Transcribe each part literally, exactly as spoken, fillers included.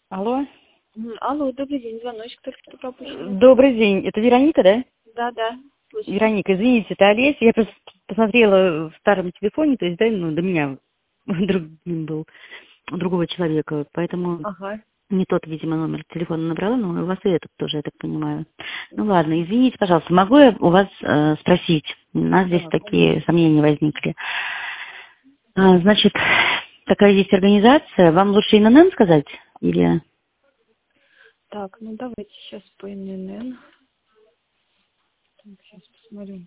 Алло. М, Алло, добрый день, звоночек только что пропущенный. Добрый день. Это Вероника, да? Да, да, слышно. Вероника, извините, это Олеся. Я просто посмотрела в старом телефоне, то есть, да, ну, до меня другим был, другого человека, поэтому Ага. не тот, видимо, номер телефона набрала, но у вас и этот тоже, я так понимаю. Ну ладно, извините, пожалуйста, могу я у вас э, спросить? У нас здесь Да, такие конечно. сомнения возникли. А, значит, такая есть организация, вам лучше ИНН сказать? Или Так, ну давайте сейчас по эн эн эн. Так, сейчас посмотрю.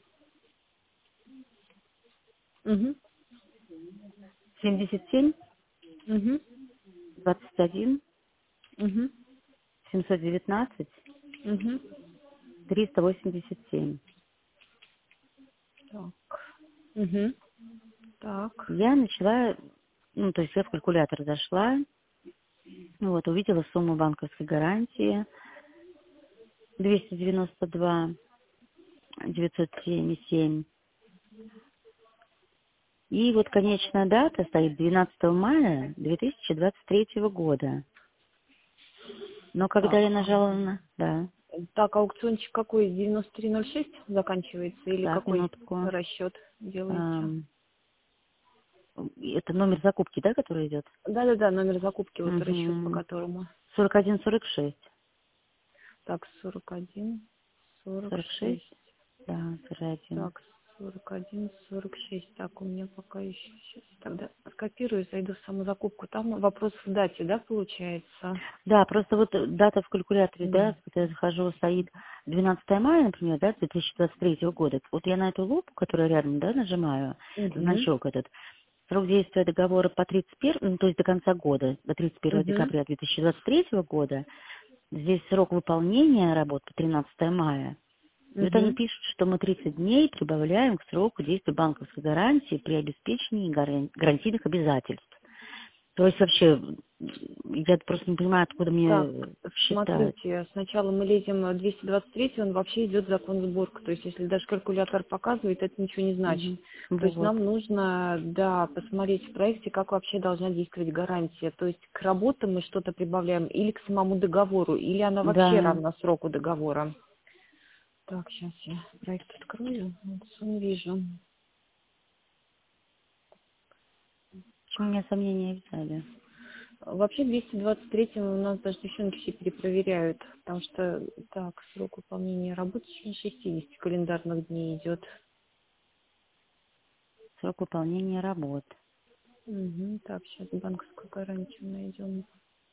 Угу, семьдесят семь угу, двадцать один угу, семьсот девятнадцать угу. триста восемьдесят семь. Так, угу, так. Я начала, ну, то есть я в калькулятор зашла, ну, вот, увидела сумму банковской гарантии двести девяносто два девятьсот семь семь. И вот конечная дата стоит двенадцатого мая две тысячи двадцать третьего года. Но когда Так, я нажала на... Да, так, аукциончик какой? девяносто три ноль шесть заканчивается или так, какой минутку. расчет делаете? Ам, Это номер закупки, да, который идет? Да-да-да, номер закупки, вот расчет по Угу. которому. сорок один сорок шесть. Так, сорок один сорок сорок шесть? шесть. Да, сорок один. Так, сорок один, сорок шесть. Так, у меня пока еще сейчас. Тогда скопирую, зайду в саму закупку. Там вопрос в дате, да, получается? Да, просто вот дата в калькуляторе, да, М. когда я захожу, стоит двенадцатого мая, например, да, две тысячи двадцать третьего года. Вот я на эту лупу, которая рядом, да, нажимаю, Угу. значок этот, срок действия договора по тридцать первому, ну, то есть до конца года, до тридцать первого Угу. декабря две тысячи двадцать третьего года. Здесь срок выполнения работ по тринадцатого мая. И вот они Угу. пишут, что мы тридцать дней прибавляем к сроку действия банковской гарантии при обеспечении гаран- гарантийных обязательств. То есть вообще, я просто не понимаю, откуда Так, мне считать. смотрите, сначала мы лезем в двести двадцать три, он вообще идет закон сборка. То есть, если даже калькулятор показывает, это ничего не значит. Мгм. То есть, Вот. нам нужно, да, посмотреть в проекте, как вообще должна действовать гарантия. То есть, к работам мы что-то прибавляем или к самому договору, или она вообще Да. равна сроку договора. Так, сейчас я проект открою. Вот, сон вижу. Почему у меня сомнения взяли? Вообще двести двадцать три у нас даже девчонки все перепроверяют, потому что, так, срок выполнения работы еще шестьдесят календарных дней идет. Срок выполнения работ. Угу, так, сейчас банковскую гарантию найдем.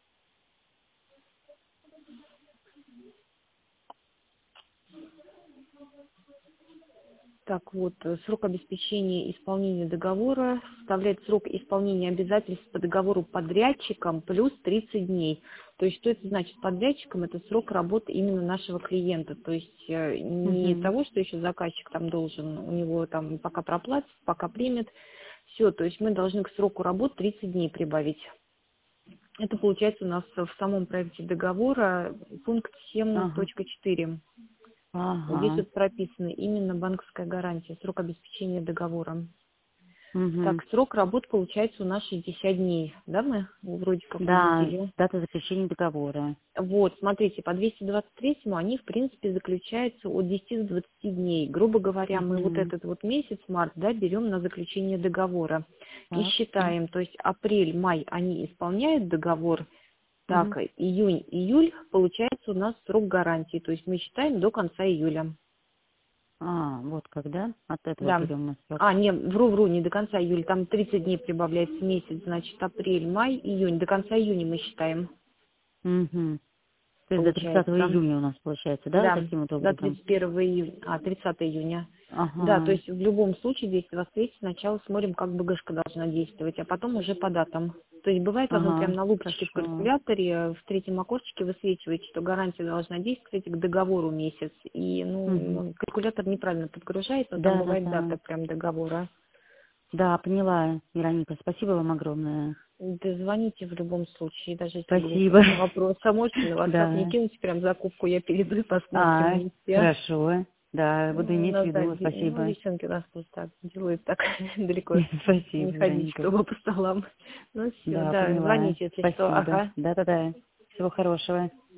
Так, вот, э, срок обеспечения исполнения договора составляет срок исполнения обязательств по договору подрядчиком плюс тридцать дней. То есть, что это значит? Подрядчиком это срок работы именно нашего клиента. То есть, э, не Угу. того, что еще заказчик там должен, у него там пока проплатит, пока примет. Все, то есть мы должны к сроку работы тридцать дней прибавить. Это получается у нас в самом проекте договора пункт семь Ага. точка четыре. Здесь Ага. вот прописано именно банковская гарантия, срок обеспечения договора. Угу. Так, срок работы получается у нас шестьдесят дней, да, мы вроде как Да, увидели. дата заключения договора. Вот, смотрите, по двести двадцать третьему они, в принципе, заключаются от десяти до двадцати дней. Грубо говоря, мы вот Угу. этот вот месяц, март, да, берем на заключение договора и Так. считаем, то есть апрель, май они исполняют договор, Угу. так, июнь, июль, получается у нас срок гарантии, то есть мы считаем до конца июля. А, вот когда от этого Да. берем на срок. А, не, вру, вру, не до конца июля, там тридцать дней прибавляется месяц, значит, апрель, май, июнь, до конца июня мы считаем, Угу. То есть до тридцатого получается. июня у нас получается, да, вот Да, таким вот до образом? тридцать первого июня, а, тридцатого июня. Да, то Ага. есть в любом случае здесь двадцать третьего сначала смотрим, как БГшка должна действовать, а потом уже по датам. То есть бывает, оно прям Ага. на лупочке в Хорошо. калькуляторе в третьем окошечке высвечивает, что гарантия должна действовать к договору месяц. И, Угу. ну, калькулятор неправильно подгружает, но там Да, да, бывает да. дата прям договора. Да, поняла, Вероника. Спасибо вам огромное. Да звоните в любом случае, даже если будут Спасибо. какие-то вопросы. А можете на WhatsApp не Да. кинуть прям закупку, я перейду и посмотрим А, вместе. хорошо. Да, буду Ну, у иметь в нас, да, виду. де- ну, Спасибо. девчонки у нас тоже так делают, так далеко не Спасибо, ходить, Вероника. чтобы по столам. Ну все, Да, да, поняла. звоните, если что. Спасибо. Ага, Да-да-да. Всего хорошего.